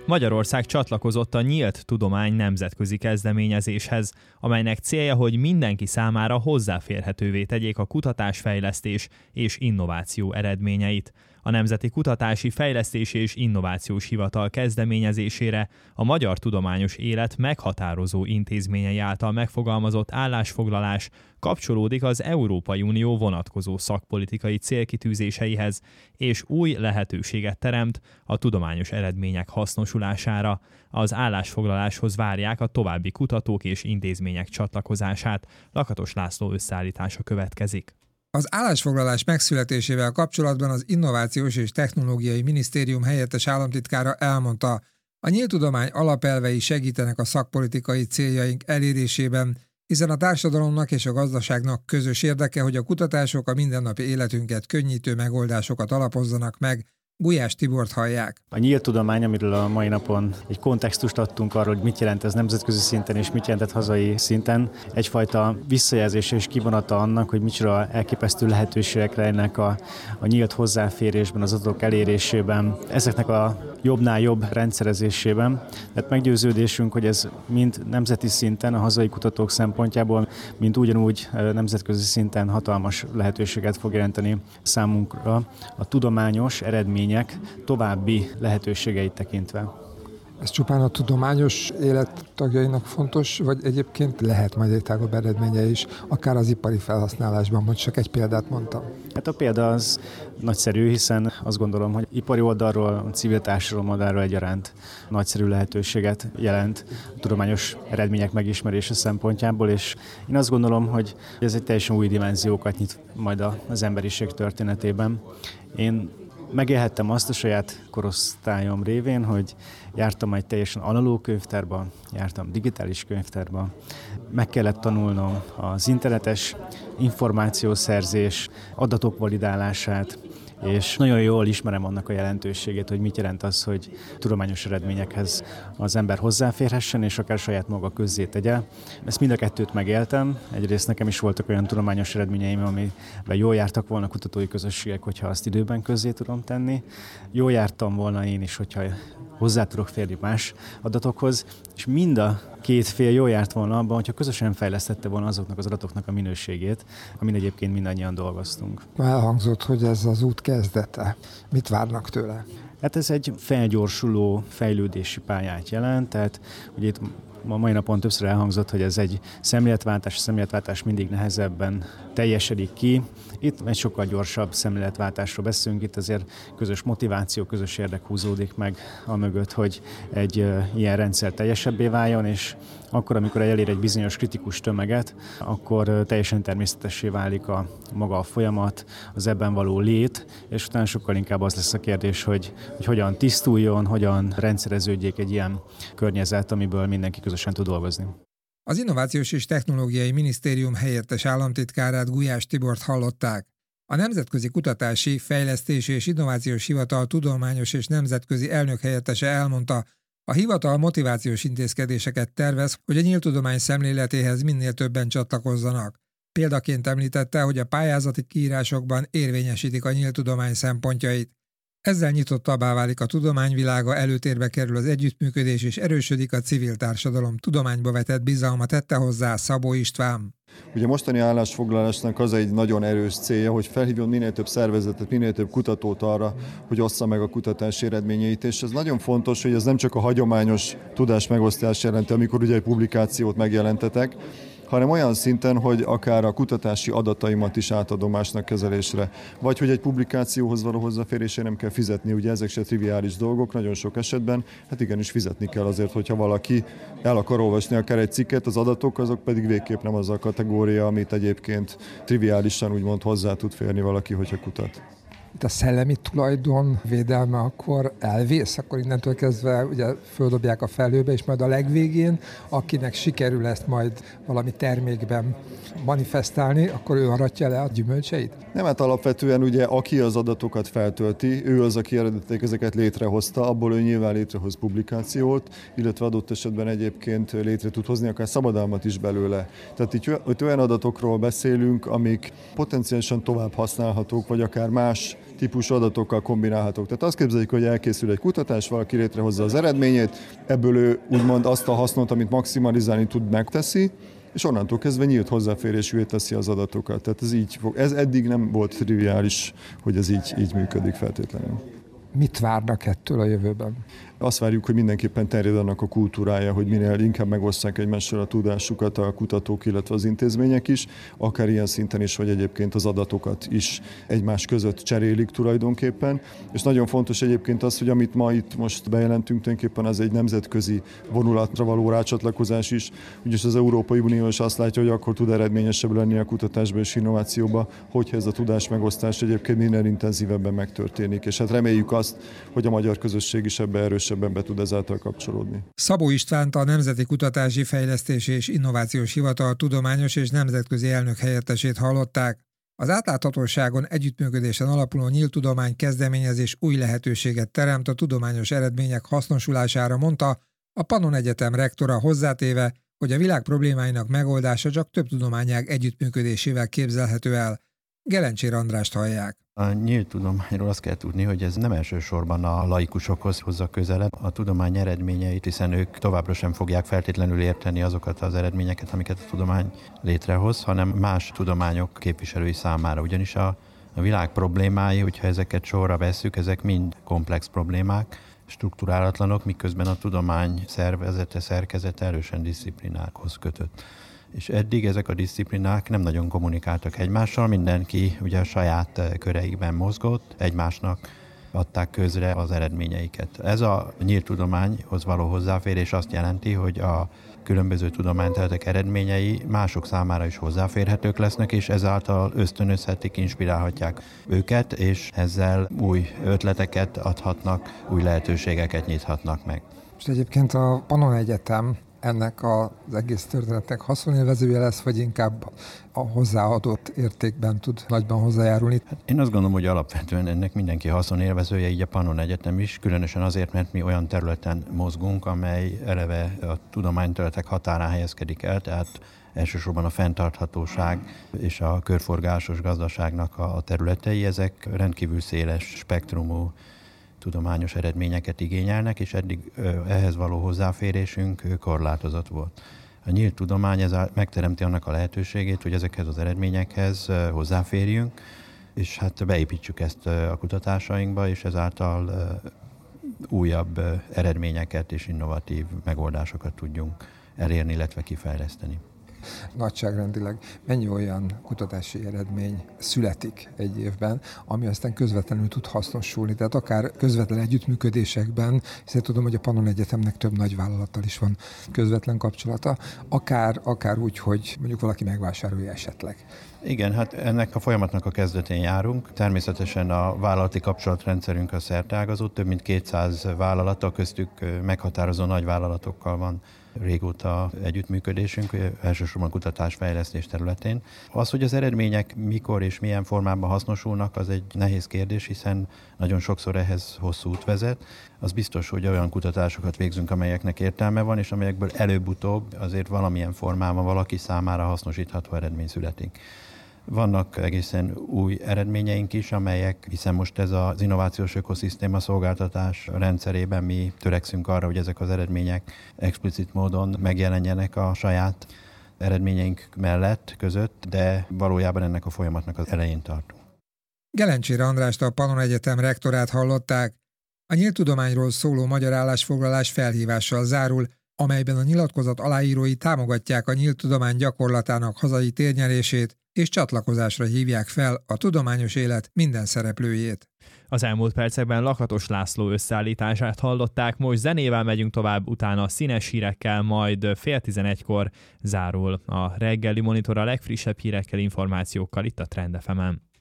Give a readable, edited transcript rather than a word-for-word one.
Magyarország csatlakozott a Nyílt Tudomány nemzetközi kezdeményezéshez, amelynek célja, hogy mindenki számára hozzáférhetővé tegyék a kutatásfejlesztés és innováció eredményeit. A Nemzeti Kutatási Fejlesztési és Innovációs Hivatal kezdeményezésére a magyar tudományos élet meghatározó intézményei által megfogalmazott állásfoglalás kapcsolódik az Európai Unió vonatkozó szakpolitikai célkitűzéseihez, és új lehetőséget teremt a tudományos eredmények hasznosulására. Az állásfoglaláshoz várják a további kutatók és intézmények csatlakozását. Lakatos László összeállítása következik. Az állásfoglalás megszületésével kapcsolatban az Innovációs és Technológiai Minisztérium helyettes államtitkára elmondta, a nyílt tudomány alapelvei segítenek a szakpolitikai céljaink elérésében, hiszen a társadalomnak és a gazdaságnak közös érdeke, hogy a kutatások a mindennapi életünket könnyítő megoldásokat alapozzanak meg. Gulyás Tibort hallják. A nyílt tudomány, amiről a mai napon egy kontextust adtunk arról, hogy mit jelent ez nemzetközi szinten és mit jelentett hazai szinten, egyfajta visszajelzése és kivonata annak, hogy micsoda elképesztő lehetőségek rejlenek a nyílt hozzáférésben, az adatok elérésében, ezeknek a jobbnál jobb rendszerezésében. Tehát meggyőződésünk, hogy ez mind nemzeti szinten, a hazai kutatók szempontjából, mint ugyanúgy nemzetközi szinten hatalmas lehetőséget fog jelenteni számunkra a tudományos eredmények további lehetőségeit tekintve. Ez csupán a tudományos élet tagjainak fontos, vagy egyébként lehet majd egy tágabb eredménye is, akár az ipari felhasználásban, most csak egy példát mondtam. Hát a példa az nagyszerű, hiszen azt gondolom, hogy ipari oldalról, a civil társadalom oldalról egyaránt nagyszerű lehetőséget jelent a tudományos eredmények megismerése szempontjából, és én azt gondolom, hogy ez egy teljesen új dimenziókat nyit majd az emberiség történetében. Én megélhettem azt a saját korosztályom révén, hogy jártam egy teljesen analóg könyvtárba, jártam digitális könyvtárba, meg kellett tanulnom az internetes információszerzés, adatok validálását, és nagyon jól ismerem annak a jelentőségét, hogy mit jelent az, hogy tudományos eredményekhez az ember hozzáférhessen, és akár saját maga közzé tegye. Ezt mind a kettőt megéltem. Egyrészt nekem is voltak olyan tudományos eredményeim, amiben jól jártak volna kutatói közösségek, hogyha azt időben közzé tudom tenni. Jól jártam volna én is, hogyha hozzá tudok férni más adatokhoz, és mind a két fél jól járt volna abban, hogyha közösen fejlesztette volna azoknak az adatoknak a minőségét, amin egyébként mindannyian dolgoztunk. Elhangzott, hogy ez az út kezdete. Mit várnak tőle? Hát ez egy felgyorsuló fejlődési pályát jelent, tehát ugye itt a mai napon többször elhangzott, hogy ez egy szemléletváltás mindig nehezebben teljesedik ki. Itt egy sokkal gyorsabb szemléletváltásról beszélünk, itt azért közös motiváció, közös érdek húzódik meg amögött, hogy egy ilyen rendszer teljesebbé váljon, és akkor, amikor elér egy bizonyos kritikus tömeget, akkor teljesen természetessé válik maga a folyamat, az ebben való lét, és utána sokkal inkább az lesz a kérdés, hogy hogyan tisztuljon, hogyan rendszereződjék egy ilyen környezet, amiből mindenki közösen tud dolgozni. Az Innovációs és Technológiai Minisztérium helyettes államtitkárát, Gulyás Tibort hallották. A Nemzetközi Kutatási, Fejlesztési és Innovációs Hivatal tudományos és nemzetközi elnökhelyettese elmondta, a hivatal motivációs intézkedéseket tervez, hogy a nyílt tudomány szemléletéhez minél többen csatlakozzanak. Példaként említette, hogy a pályázati kiírásokban érvényesítik a nyílt tudomány szempontjait. Ezzel nyitottabbá válik a tudományvilága, előtérbe kerül az együttműködés és erősödik a civil társadalom tudományba vetett bizalma, tette hozzá Szabó István. Ugye a mostani állásfoglalásnak az egy nagyon erős célja, hogy felhívjon minél több szervezetet, minél több kutatót arra, hogy ossza meg a kutatási eredményeit, és ez nagyon fontos, hogy ez nem csak a hagyományos tudás megosztás jelenti, amikor ugye egy publikációt megjelentetek, hanem olyan szinten, hogy akár a kutatási adataimat is átadom másnak kezelésre, vagy hogy egy publikációhoz való hozzáférésre nem kell fizetni, ugye ezek se triviális dolgok, nagyon sok esetben, hát igenis fizetni kell azért, hogyha valaki el akar olvasni akár egy cikket, az adatok azok pedig végképp nem az a kategória, amit egyébként triviálisan úgymond hozzá tud férni valaki, hogyha kutat. Itt a szellemi tulajdon védelme akkor elvész, akkor innentől kezdve ugye földobják a felhőbe, és majd a legvégén, akinek sikerül ezt majd valami termékben manifestálni, akkor ő aratja le a gyümölcseit? Nem, hát alapvetően ugye aki az adatokat feltölti, ő az, aki eredetileg ezeket létrehozta, abból ő nyilván létrehoz publikációt, illetve adott esetben egyébként létre tud hozni akár szabadalmat is belőle. Tehát itt olyan adatokról beszélünk, amik potenciálisan tovább használhatók, vagy akár más típusú adatokkal kombinálhatók. Tehát azt képzeljük, hogy elkészül egy kutatás, valaki létrehozza az eredményét, ebből ő úgymond azt a hasznot, amit maximalizálni tud, megteszi, és onnantól kezdve nyílt hozzáférésűvé teszi az adatokat. Tehát ez eddig nem volt triviális, hogy ez így működik feltétlenül. Mit várnak ettől a jövőben? Azt várjuk, hogy mindenképpen terjed annak a kultúrája, hogy minél inkább megosszák egymással a tudásukat a kutatók, illetve az intézmények is, akár ilyen szinten is, hogy egyébként az adatokat is egymás között cserélik tulajdonképpen. És nagyon fontos egyébként az, hogy amit ma itt most bejelentünk, tulajdonképpen az egy nemzetközi vonulatra való rácsatlakozás is. Ugyanis az Európai Unió is azt látja, hogy akkor tud eredményesebb lenni a kutatásban és innovációban, hogyha ez a tudás megosztás egyébként minél intenzívebben megtörténik. És hát reméljük azt, hogy a magyar közösség is ebbe erősebben be tud ezáltal kapcsolódni. Szabó Istvánt, a Nemzeti Kutatási, Fejlesztési és Innovációs Hivatal tudományos és nemzetközi elnök helyettesét hallották. Az átláthatóságon, együttműködésen alapuló nyílt tudomány kezdeményezés új lehetőséget teremt a tudományos eredmények hasznosulására, mondta a Pannon Egyetem rektora, hozzátéve, hogy a világ problémáinak megoldása csak több tudományág együttműködésével képzelhető el. Gelencsér Andrást hallják. A nyílt tudományról azt kell tudni, hogy ez nem elsősorban a laikusokhoz hozza közelebb a tudomány eredményeit, hiszen ők továbbra sem fogják feltétlenül érteni azokat az eredményeket, amiket a tudomány létrehoz, hanem más tudományok képviselői számára. Ugyanis a világ problémái, hogyha ezeket sorra vesszük, ezek mind komplex problémák, strukturálatlanok, miközben a tudomány szerkezete erősen diszciplinákhoz kötött. És eddig ezek a disziplinák nem nagyon kommunikáltak egymással, mindenki ugye a saját köreikben mozgott, egymásnak adták közre az eredményeiket. Ez a nyílt tudományhoz való hozzáférés azt jelenti, hogy a különböző tudományterületek eredményei mások számára is hozzáférhetők lesznek, és ezáltal ösztönözhetik, inspirálhatják őket, és ezzel új ötleteket adhatnak, új lehetőségeket nyithatnak meg. És egyébként a Pannon Egyetem ennek az egész történetnek haszonélvezője lesz, vagy inkább a hozzáadott értékben tud nagyban hozzájárulni? Én azt gondolom, hogy alapvetően ennek mindenki haszonélvezője, így a Pannon Egyetem is, különösen azért, mert mi olyan területen mozgunk, amely eleve a tudományterületek határán helyezkedik el, tehát elsősorban a fenntarthatóság és a körforgásos gazdaságnak a területei, ezek rendkívül széles spektrumú tudományos eredményeket igényelnek, és eddig ehhez való hozzáférésünk korlátozott volt. A nyílt tudomány megteremti annak a lehetőségét, hogy ezekhez az eredményekhez hozzáférjünk, és hát beépítsük ezt a kutatásainkba, és ezáltal újabb eredményeket és innovatív megoldásokat tudjunk elérni, illetve kifejleszteni. Nagyságrendileg mennyi olyan kutatási eredmény születik egy évben, ami aztán közvetlenül tud hasznosulni, tehát akár közvetlen együttműködésekben, hiszen tudom, hogy a Pannon Egyetemnek több nagyvállalattal is van közvetlen kapcsolata, akár úgy, hogy mondjuk valaki megvásárolja esetleg. Igen, hát ennek a folyamatnak a kezdetén járunk. Természetesen a vállalati kapcsolatrendszerünk a szerteágazó, több mint 200 vállalattal, köztük meghatározó nagyvállalatokkal van régóta együttműködésünk, elsősorban kutatásfejlesztés területén. Az, hogy az eredmények mikor és milyen formában hasznosulnak, az egy nehéz kérdés, hiszen nagyon sokszor ehhez hosszú út vezet. Az biztos, hogy olyan kutatásokat végzünk, amelyeknek értelme van, és amelyekből előbb-utóbb azért valamilyen formában valaki számára hasznosítható eredmény születik. Vannak egészen új eredményeink is, amelyek, hiszen most ez az innovációs ökoszisztéma szolgáltatás rendszerében mi törekszünk arra, hogy ezek az eredmények explicit módon megjelenjenek a saját eredményeink mellett, között, de valójában ennek a folyamatnak az elején tartunk. Gelencsér Andrást, a Pannon Egyetem rektorát hallották. A nyílt tudományról szóló magyar állásfoglalás felhívással zárul, amelyben a nyilatkozat aláírói támogatják a nyílt tudomány gyakorlatának hazai térnyerését, és csatlakozásra hívják fel a tudományos élet minden szereplőjét. Az elmúlt percekben Lakatos László összeállítását hallották, most zenével megyünk tovább, utána színes hírekkel, majd 10:30-kor zárul a reggeli monitor a legfrissebb hírekkel, információkkal itt a Trend FM-en.